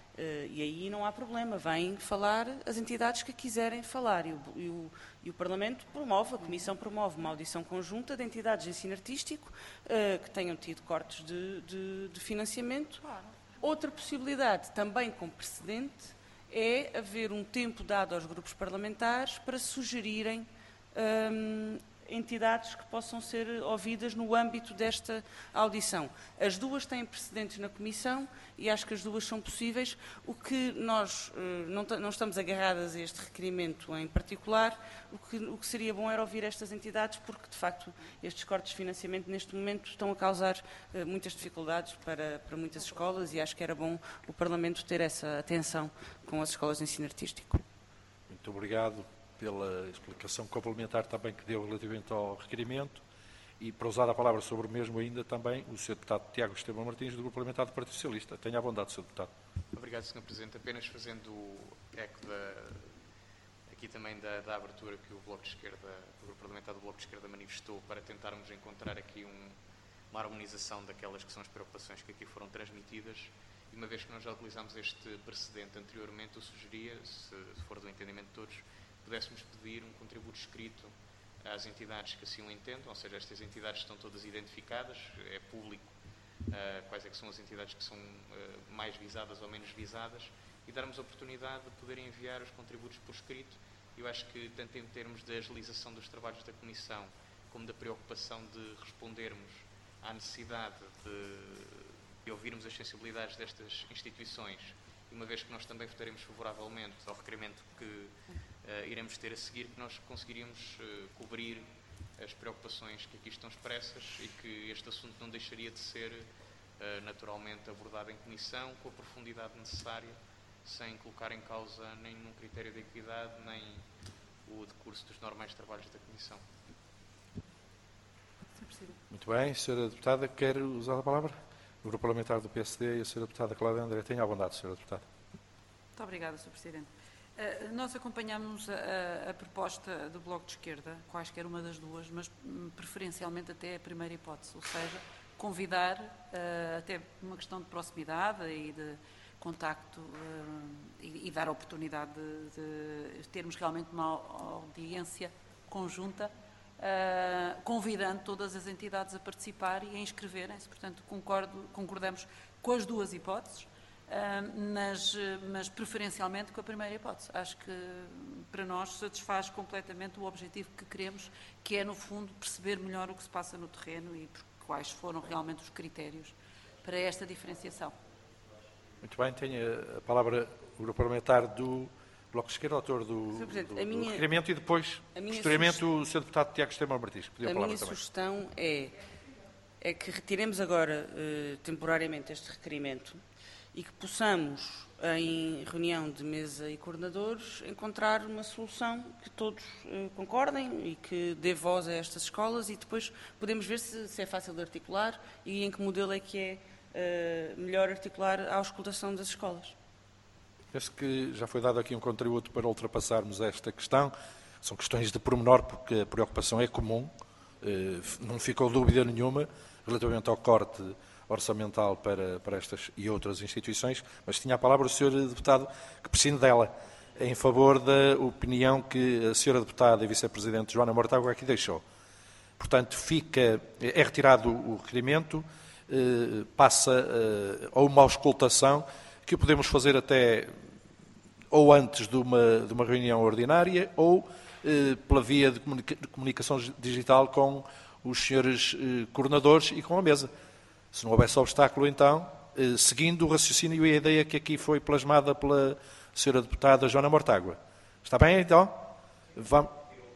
E aí não há problema, vêm falar as entidades que quiserem falar e o, e, o, e o Parlamento promove, a Comissão promove uma audição conjunta de entidades de ensino artístico uh, que tenham tido cortes de, de, de financiamento. Claro. Outra possibilidade, também com precedente, é haver um tempo dado aos grupos parlamentares para sugerirem um, entidades que possam ser ouvidas no âmbito desta audição. As duas têm precedentes na Comissão e acho que as duas são possíveis. O que nós não, não estamos agarradas a este requerimento em particular, o que, o que seria bom era ouvir estas entidades, porque, de facto, estes cortes de financiamento neste momento estão a causar uh, muitas dificuldades para, para muitas escolas e acho que era bom o Parlamento ter essa atenção com as escolas de ensino artístico. Muito obrigado pela explicação complementar também que deu relativamente ao requerimento e, para usar a palavra sobre o mesmo ainda, também o senhor Deputado Tiago Esteban Martins, do Grupo Parlamentar do Partido Socialista. Tenha a bondade, senhor Deputado. Obrigado, senhor Presidente. Apenas fazendo eco da, aqui também da, da abertura que o Bloco de Esquerda, o Grupo Parlamentar do Bloco de Esquerda manifestou para tentarmos encontrar aqui um, uma harmonização daquelas que são as preocupações que aqui foram transmitidas. E uma vez que nós já utilizámos este precedente anteriormente, eu sugeria, se, se for do entendimento de todos, pudéssemos pedir um contributo escrito às entidades que assim o entendam, ou seja, estas entidades estão todas identificadas, é público uh, quais é que são as entidades que são uh, mais visadas ou menos visadas, e darmos a oportunidade de poderem enviar os contributos por escrito. Eu acho que, tanto em termos da agilização dos trabalhos da Comissão, como da preocupação de respondermos à necessidade de, de ouvirmos as sensibilidades destas instituições, e uma vez que nós também votaremos favoravelmente ao requerimento que uh, iremos ter a seguir, que nós conseguiríamos uh, cobrir as preocupações que aqui estão expressas e que este assunto não deixaria de ser uh, naturalmente abordado em comissão com a profundidade necessária, sem colocar em causa nenhum critério de equidade, nem o decurso dos normais trabalhos da Comissão. Muito bem, senhora Deputada, quer usar a palavra? O Grupo Parlamentar do P S D e a senhora Deputada Cláudia André. Tenha à vontade, senhora Deputada. Muito obrigada, senhor Presidente. Uh, nós acompanhamos a, a proposta do Bloco de Esquerda, quaisquer uma das duas, mas um, preferencialmente até a primeira hipótese, ou seja, convidar, uh, até uma questão de proximidade e de contacto uh, e, e dar a oportunidade de, de termos realmente uma audiência conjunta, Uh, convidando todas as entidades a participar e a inscreverem-se. Portanto, concordo, concordamos com as duas hipóteses, uh, mas, mas preferencialmente com a primeira hipótese. Acho que para nós satisfaz completamente o objetivo que queremos, que é, no fundo, perceber melhor o que se passa no terreno e quais foram realmente os critérios para esta diferenciação. Muito bem, tenho a palavra o Grupo Parlamentar do Bloco de Esquerda, autor do, do, do minha, requerimento, e depois, posteriormente, o senhor Deputado Tiago Esteban Martins. A, a minha também. sugestão é, é que retiremos agora, eh, temporariamente, este requerimento e que possamos, em reunião de mesa e coordenadores, encontrar uma solução que todos eh, concordem e que dê voz a estas escolas, e depois podemos ver se, se é fácil de articular e em que modelo é que é eh, melhor articular a auscultação das escolas. Penso que já foi dado aqui um contributo para ultrapassarmos esta questão. São questões de pormenor, porque a preocupação é comum. Não ficou dúvida nenhuma relativamente ao corte orçamental para, para estas e outras instituições, mas tinha a palavra o senhor Deputado que prescinde dela, em favor da opinião que a senhora Deputada e Vice-Presidente Joana Mortágua aqui deixou. Portanto, fica, é retirado o requerimento, passa a uma auscultação que podemos fazer até ou antes de uma, de uma reunião ordinária ou eh, pela via de, comunica de comunicação digital com os senhores eh, coordenadores e com a mesa. Se não houvesse obstáculo, então, eh, seguindo o raciocínio e a ideia que aqui foi plasmada pela senhora Deputada Joana Mortágua. Está bem, então? Vamos...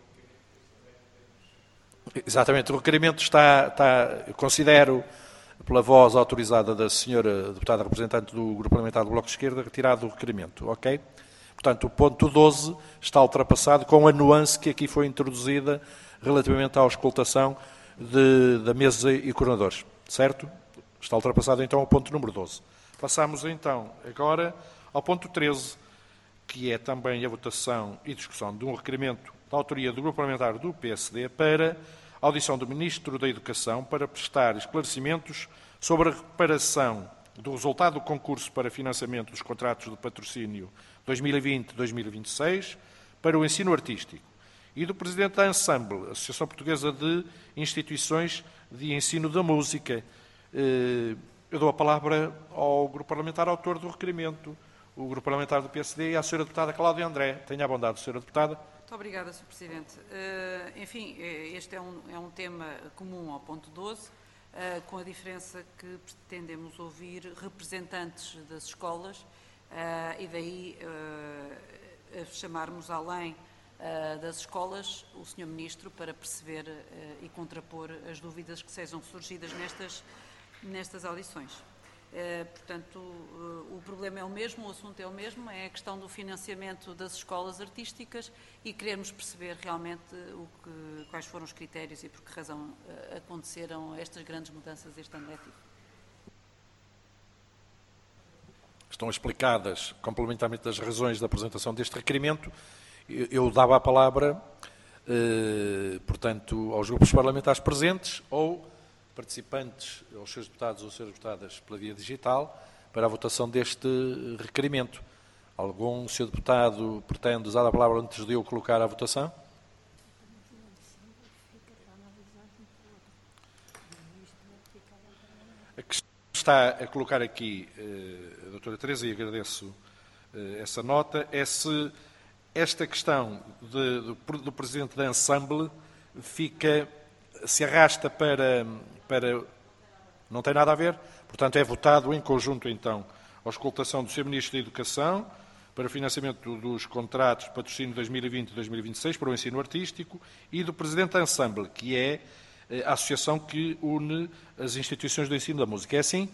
Exatamente, o requerimento está, está, eu considero, pela voz autorizada da senhora Deputada Representante do Grupo Parlamentar do Bloco de Esquerda, retirado o requerimento, ok? Portanto, o ponto doze está ultrapassado com a nuance que aqui foi introduzida relativamente à auscultação de, da mesa e coordenadores, certo? Está ultrapassado então o ponto número doze. Passamos então agora ao ponto treze, que é também a votação e discussão de um requerimento da autoria do Grupo Parlamentar do P S D para a audição do Ministro da Educação para prestar esclarecimentos sobre a reparação do resultado do concurso para financiamento dos contratos de patrocínio dois mil e vinte a dois mil e vinte e seis para o ensino artístico e do Presidente da Ensemble, Associação Portuguesa de Instituições de Ensino da Música. Eu dou a palavra ao Grupo Parlamentar autor do requerimento, o Grupo Parlamentar do P S D e à senhora Deputada Cláudia André. Tenha a bondade, senhora Deputada. Muito obrigada, senhor Presidente. Uh, enfim, este é um, é um tema comum ao ponto doze, uh, com a diferença que pretendemos ouvir representantes das escolas uh, e daí uh, chamarmos além uh, das escolas o senhor Ministro para perceber uh, e contrapor as dúvidas que sejam surgidas nestas, nestas audições. Uh, portanto, uh, o problema é o mesmo, o assunto é o mesmo, é a questão do financiamento das escolas artísticas e queremos perceber realmente o que, quais foram os critérios e por que razão uh, aconteceram estas grandes mudanças este ano letivo. Estão explicadas complementarmente as razões da apresentação deste requerimento. Eu, eu dava a palavra, uh, portanto, aos grupos parlamentares presentes ou participantes, aos seus deputados ou senhoras deputadas pela via digital, para a votação deste requerimento. Algum senhor deputado pretende usar a palavra antes de eu colocar à votação? A questão que está a colocar aqui a doutora Teresa, e agradeço essa nota, é se esta questão de, do, do Presidente da Ensemble fica, se arrasta para... para não tem nada a ver, portanto é votado em conjunto então a auscultação do senhor Ministro da Educação para o financiamento dos contratos de patrocínio dois mil e vinte a dois mil e vinte e seis para o ensino artístico e do Presidente da Ensemble, que é a associação que une as instituições do ensino da música. É assim?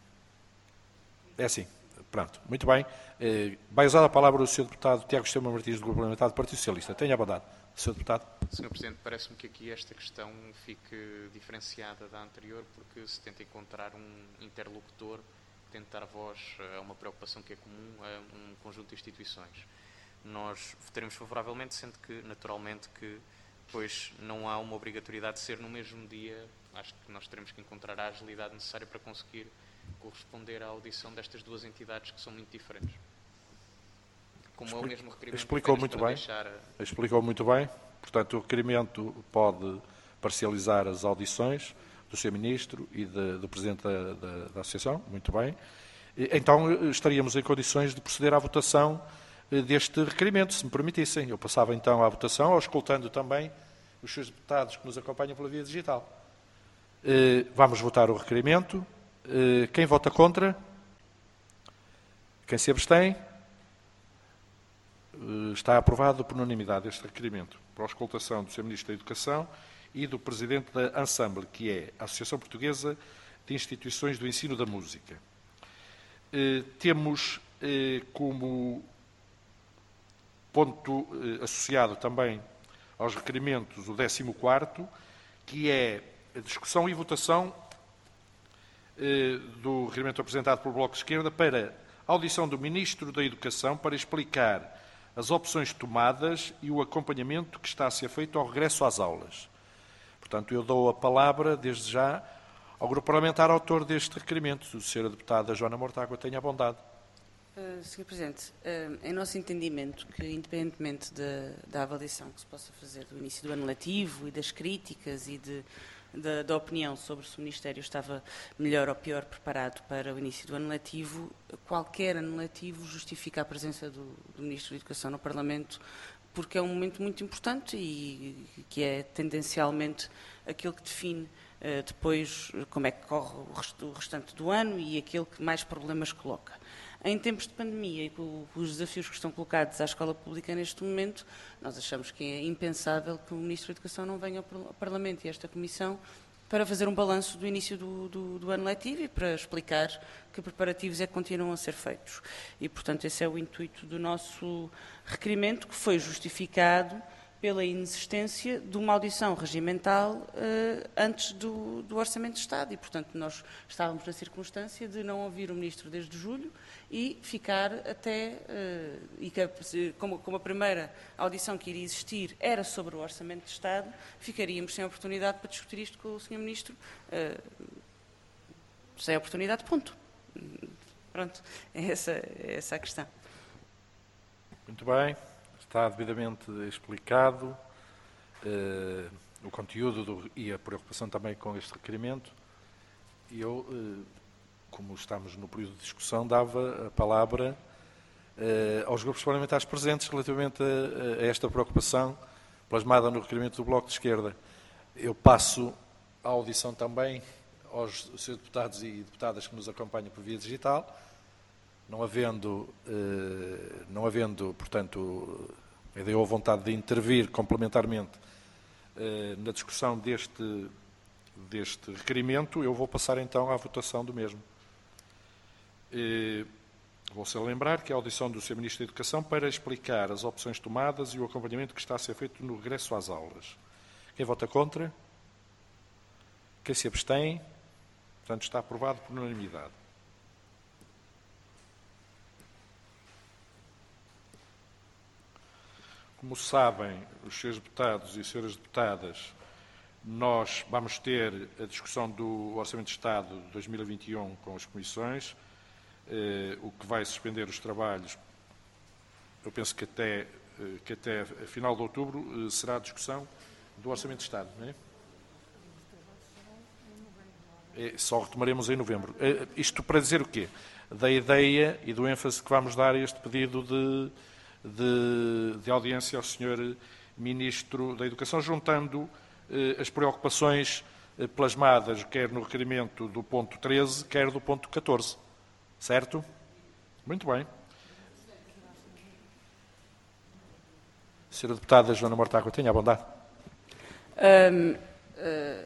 É assim. Pronto, muito bem. Vai usar a palavra o senhor Deputado Tiago Esteban Martins, do Grupo Parlamentar do Partido Socialista. Tenha a bondade. senhor Deputado. senhor Presidente, parece-me que aqui esta questão fique diferenciada da anterior, porque se tenta encontrar um interlocutor que tente dar voz a uma preocupação que é comum a um conjunto de instituições. Nós votaremos favoravelmente, sendo que, naturalmente, que pois não há uma obrigatoriedade de ser no mesmo dia. Acho que nós teremos que encontrar a agilidade necessária para conseguir corresponder à audição destas duas entidades que são muito diferentes. Como Expli é o mesmo requerimento. Explicou muito bem. Deixar... Explicou muito bem. Portanto, o requerimento pode parcializar as audições do senhor Ministro e de, do Presidente da, da, da Associação. Muito bem. Então, estaríamos em condições de proceder à votação deste requerimento, se me permitissem. Eu passava então à votação, auscultando também os seus deputados que nos acompanham pela via digital. Vamos votar o requerimento. Quem vota contra? Quem se abstém? Está aprovado por unanimidade este requerimento para a auscultação do senhor Ministro da Educação e do Presidente da Ensemble, que é a Associação Portuguesa de Instituições do Ensino da Música. Temos como ponto associado também aos requerimentos o décimo quarto, que é a discussão e votação do requerimento apresentado pelo Bloco de Esquerda para a audição do Ministro da Educação para explicar as opções tomadas e o acompanhamento que está a ser feito ao regresso às aulas. Portanto, eu dou a palavra, desde já, ao Grupo Parlamentar autor deste requerimento, a senhora Deputada Joana Mortágua. Tenha a bondade. Uh, senhor Presidente, uh, em nosso entendimento, que independentemente da, da avaliação que se possa fazer do início do ano letivo e das críticas e de, da, da opinião sobre se o Ministério estava melhor ou pior preparado para o início do ano letivo, qualquer ano letivo justifica a presença do, do Ministro da Educação no Parlamento, porque é um momento muito importante e que é tendencialmente aquilo que define uh, depois como é que corre o, rest, o restante do ano e aquilo que mais problemas coloca. Em tempos de pandemia e com os desafios que estão colocados à escola pública neste momento, nós achamos que é impensável que o Ministro da Educação não venha ao Parlamento e a esta Comissão para fazer um balanço do início do, do, do ano letivo e para explicar que preparativos é que continuam a ser feitos. E, portanto, esse é o intuito do nosso requerimento, que foi justificado pela inexistência de uma audição regimental eh, antes do, do Orçamento de Estado. E, portanto, nós estávamos na circunstância de não ouvir o Ministro desde julho e ficar até, eh, e que, como, como a primeira audição que iria existir era sobre o Orçamento de Estado, ficaríamos sem oportunidade para discutir isto com o senhor Ministro, eh, sem oportunidade, ponto. Pronto, é essa, é essa a questão. Muito bem, está devidamente explicado uh, o conteúdo do, e a preocupação também com este requerimento. E eu, uh, como estamos no período de discussão, dava a palavra uh, aos grupos parlamentares presentes relativamente a, a esta preocupação plasmada no requerimento do Bloco de Esquerda. Eu passo a audição também aos senhores deputados e deputadas que nos acompanham por via digital. Não havendo, eh, não havendo, portanto, me deu a vontade de intervir complementarmente eh, na discussão deste, deste requerimento, eu vou passar então à votação do mesmo. Eh, vou só lembrar que a audição do senhor Ministro da Educação para explicar as opções tomadas e o acompanhamento que está a ser feito no regresso às aulas. Quem vota contra? Quem se abstém? Portanto, está aprovado por unanimidade. Como sabem, os senhores deputados e senhoras deputadas, nós vamos ter a discussão do Orçamento de Estado de dois mil e vinte e um com as comissões, eh, o que vai suspender os trabalhos, eu penso que até, eh, que até a final de outubro eh, será a discussão do Orçamento de Estado, não é? É, só retomaremos em novembro. Eh, isto para dizer o quê? Da ideia e do ênfase que vamos dar a este pedido de... De, de audiência ao senhor Ministro da Educação, juntando eh, as preocupações eh, plasmadas, quer no requerimento do ponto treze, quer do ponto catorze. Certo? Muito bem. Senhora Deputada Joana Mortágua, tenha a bondade. Um, uh,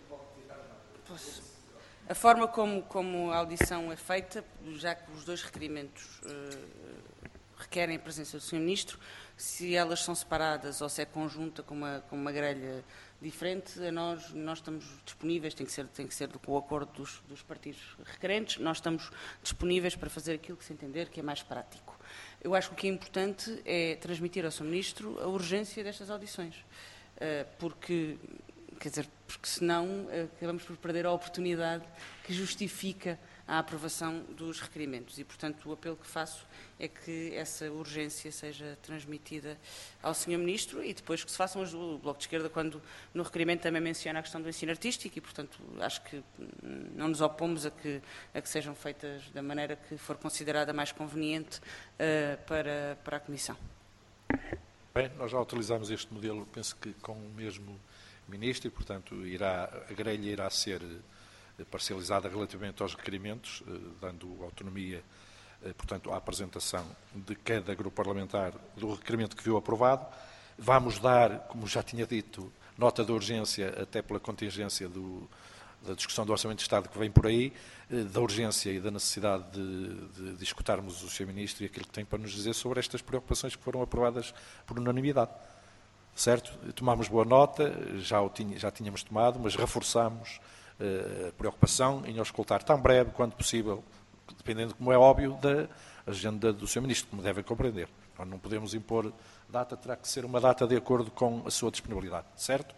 a forma como, como a audição é feita, já que os dois requerimentos uh, requerem a presença do senhor Ministro, se elas são separadas ou se é conjunta com uma, com uma grelha diferente, a nós, nós estamos disponíveis, tem que ser, tem que ser com o acordo dos, dos partidos requerentes, nós estamos disponíveis para fazer aquilo que se entender que é mais prático. Eu acho que o que é importante é transmitir ao senhor Ministro a urgência destas audições, porque, quer dizer, porque senão acabamos por perder a oportunidade que justifica a aprovação dos requerimentos e, portanto, o apelo que faço é que essa urgência seja transmitida ao senhor Ministro e depois que se façam as, o Bloco de Esquerda, quando no requerimento também menciona a questão do ensino artístico e, portanto, acho que não nos opomos a que, a que sejam feitas da maneira que for considerada mais conveniente uh, para, para a Comissão. Bem, nós já utilizamos este modelo, penso que com o mesmo Ministro e, portanto, irá, a grelha irá ser parcializada relativamente aos requerimentos, dando autonomia, portanto, à apresentação de cada grupo parlamentar do requerimento que viu aprovado. Vamos dar, como já tinha dito, nota de urgência, até pela contingência do, da discussão do Orçamento de Estado que vem por aí, da urgência e da necessidade de, de, de escutarmos o senhor Ministro e aquilo que tem para nos dizer sobre estas preocupações que foram aprovadas por unanimidade. Certo? Tomámos boa nota, já, o tinha, já tínhamos tomado, mas reforçámos a preocupação em auscultar tão breve quanto possível, dependendo, como é óbvio, da agenda do senhor Ministro, como devem compreender. Nós não podemos impor data, terá que ser uma data de acordo com a sua disponibilidade, certo?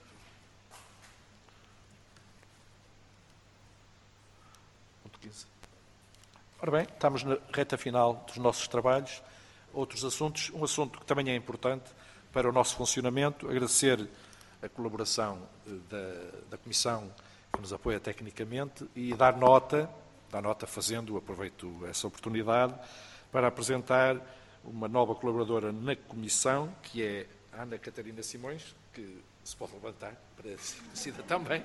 Ponto quinze. Ora bem, estamos na reta final dos nossos trabalhos. Outros assuntos, um assunto que também é importante para o nosso funcionamento, agradecer a colaboração da, da Comissão que nos apoia tecnicamente e dar nota, dar nota fazendo, aproveito essa oportunidade, para apresentar uma nova colaboradora na Comissão, que é a Ana Catarina Simões, que se pode levantar para si também.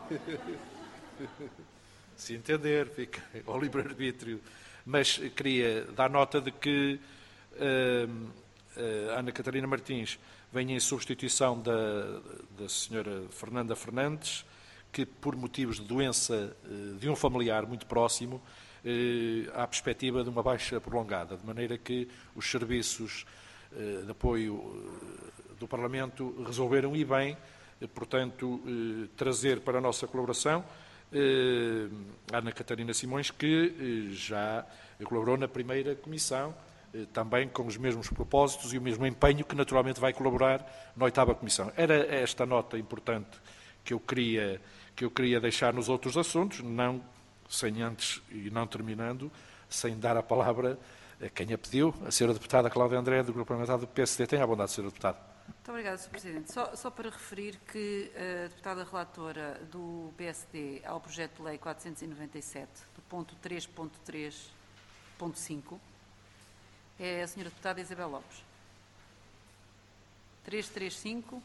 Se entender, fica ao livre-arbítrio. Mas queria dar nota de que uh, a Ana Catarina Martins vem em substituição da, da senhora Fernanda Fernandes, que por motivos de doença de um familiar muito próximo, há a perspectiva de uma baixa prolongada, de maneira que os serviços de apoio do Parlamento resolveram ir bem, portanto, trazer para a nossa colaboração a Ana Catarina Simões, que já colaborou na primeira comissão, também com os mesmos propósitos e o mesmo empenho que naturalmente vai colaborar na oitava comissão. Era esta nota importante que eu queria, que eu queria deixar nos outros assuntos, não sem antes, e não terminando, sem dar a palavra a quem a pediu, a senhora deputada Cláudia André, do Grupo Parlamentar do P S D. Tenha a bondade, senhora deputada. Muito obrigada, senhor Presidente. Só, só para referir que a deputada relatora do P S D ao projeto de lei quatrocentos e noventa e sete, do ponto três ponto três ponto cinco, é a senhora deputada Isabel Lopes. trezentos e trinta e cinco.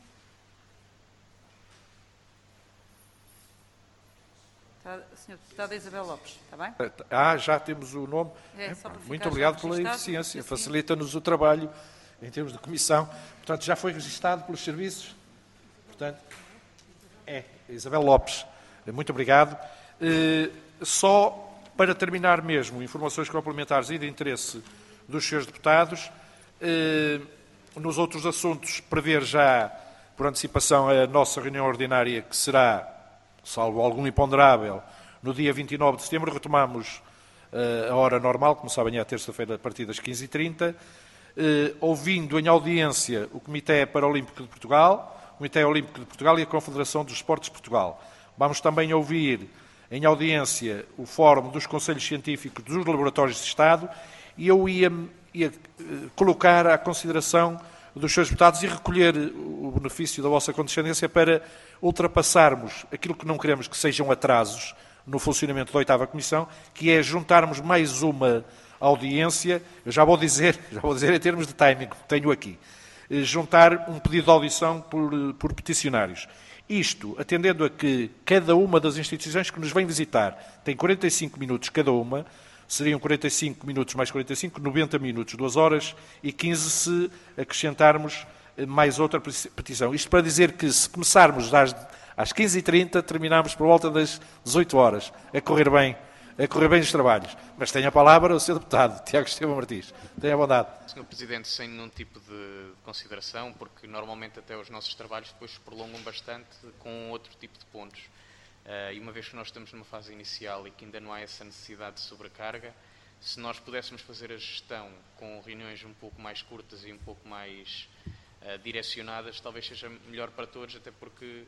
A senhora deputada Isabel Lopes, está bem? Ah, já temos o nome. É, Muito obrigado pela eficiência, facilita-nos o trabalho em termos de comissão. Portanto, já foi registado pelos serviços. Portanto, é Isabel Lopes. Muito obrigado. Uh, só para terminar mesmo, informações complementares e de interesse dos senhores deputados, uh, nos outros assuntos, prever já, por antecipação, a nossa reunião ordinária, que será, salvo algum imponderável, no dia vinte e nove de setembro. Retomamos uh, a hora normal, como sabem, é a terça-feira, a partir das quinze e trinta, uh, ouvindo em audiência o Comitê Paralímpico de Portugal, o Comitê Olímpico de Portugal e a Confederação dos Esportes de Portugal. Vamos também ouvir em audiência o Fórum dos Conselhos Científicos dos Laboratórios de Estado, e eu ia, ia uh, colocar à consideração dos senhores deputados e recolher o benefício da vossa condescendência para ultrapassarmos aquilo que não queremos que sejam atrasos no funcionamento da oitava Comissão, que é juntarmos mais uma audiência, eu já vou dizer, já vou dizer em termos de timing, que tenho aqui, juntar um pedido de audição por, por peticionários. Isto, atendendo a que cada uma das instituições que nos vem visitar tem quarenta e cinco minutos cada uma, seriam quarenta e cinco minutos mais quarenta e cinco, noventa minutos, duas horas e quinze se acrescentarmos mais outra petição. Isto para dizer que se começarmos às, às quinze e trinta, terminamos por volta das dezoito horas, a correr bem, a correr bem os trabalhos. Mas tenho a palavra o senhor deputado, Tiago Esteban Martins. Tenha a bondade. senhor Presidente, sem nenhum tipo de consideração, porque normalmente até os nossos trabalhos depois se prolongam bastante com outro tipo de pontos. Uh, e uma vez que nós estamos numa fase inicial e que ainda não há essa necessidade de sobrecarga, se nós pudéssemos fazer a gestão com reuniões um pouco mais curtas e um pouco mais uh, direcionadas, talvez seja melhor para todos, até porque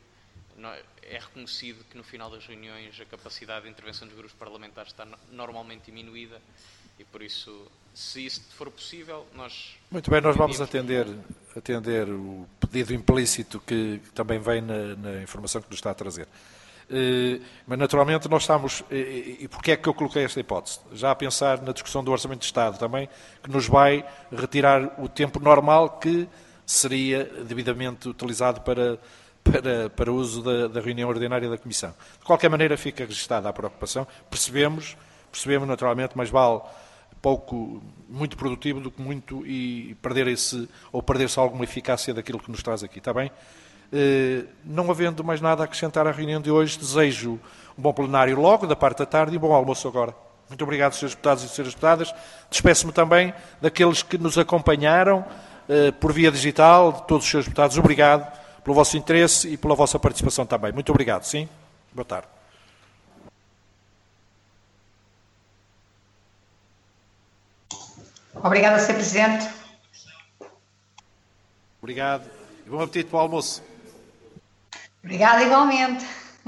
é reconhecido que no final das reuniões a capacidade de intervenção dos grupos parlamentares está no normalmente diminuída e por isso, se isso for possível, nós... Muito bem, nós vamos atender, atender o pedido implícito que, que também vem na, na informação que nos está a trazer. Uh, mas naturalmente nós estamos, uh, e porquê é que eu coloquei esta hipótese? Já a pensar na discussão do Orçamento de Estado também, que nos vai retirar o tempo normal que seria devidamente utilizado para, para, para o uso da, da reunião ordinária da Comissão. De qualquer maneira fica registada a preocupação, percebemos, percebemos naturalmente, mas vale pouco, muito produtivo do que muito e perder esse, ou perder-se alguma eficácia daquilo que nos traz aqui, está bem? Uh, não havendo mais nada a acrescentar à reunião de hoje, desejo um bom plenário logo, da parte da tarde, e um bom almoço agora. Muito obrigado, senhores deputados e senhoras deputadas. Despeço-me também daqueles que nos acompanharam uh, por via digital, de todos os senhores deputados. Obrigado pelo vosso interesse e pela vossa participação também. Muito obrigado, sim. Boa tarde. Obrigada, senhor Presidente. Obrigado. E bom apetite para o almoço. Obrigada igualmente.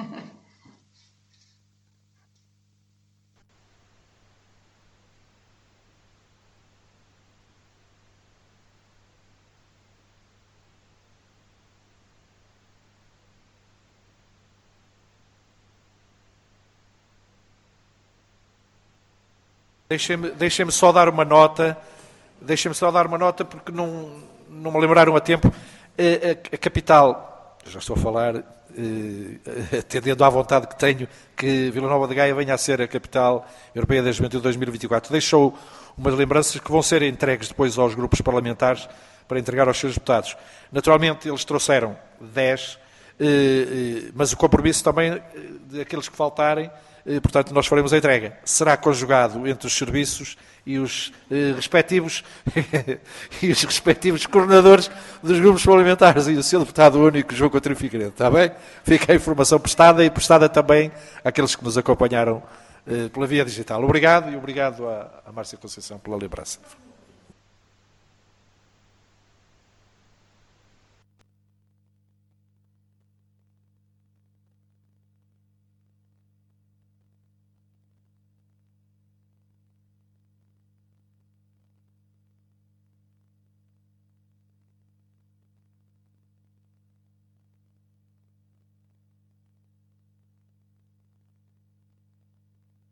Deixem-me deixem-me só dar uma nota, deixem-me só dar uma nota porque não, não me lembraram a tempo. A, a, a capital, já estou a falar, eh, atendendo à vontade que tenho, que Vila Nova de Gaia venha a ser a capital europeia da Juventude dois mil e vinte e quatro. Deixou umas lembranças que vão ser entregues depois aos grupos parlamentares para entregar aos seus deputados. Naturalmente, eles trouxeram dez, eh, mas o compromisso também daqueles que faltarem, eh, portanto, nós faremos a entrega. Será conjugado entre os serviços e os eh, respectivos e os respectivos coordenadores dos grupos parlamentares e o seu deputado único, João Coutinho Figueiredo, está bem? Fica a informação prestada e prestada também àqueles que nos acompanharam eh, pela via digital. Obrigado e obrigado à, à Márcia Conceição pela lembrança.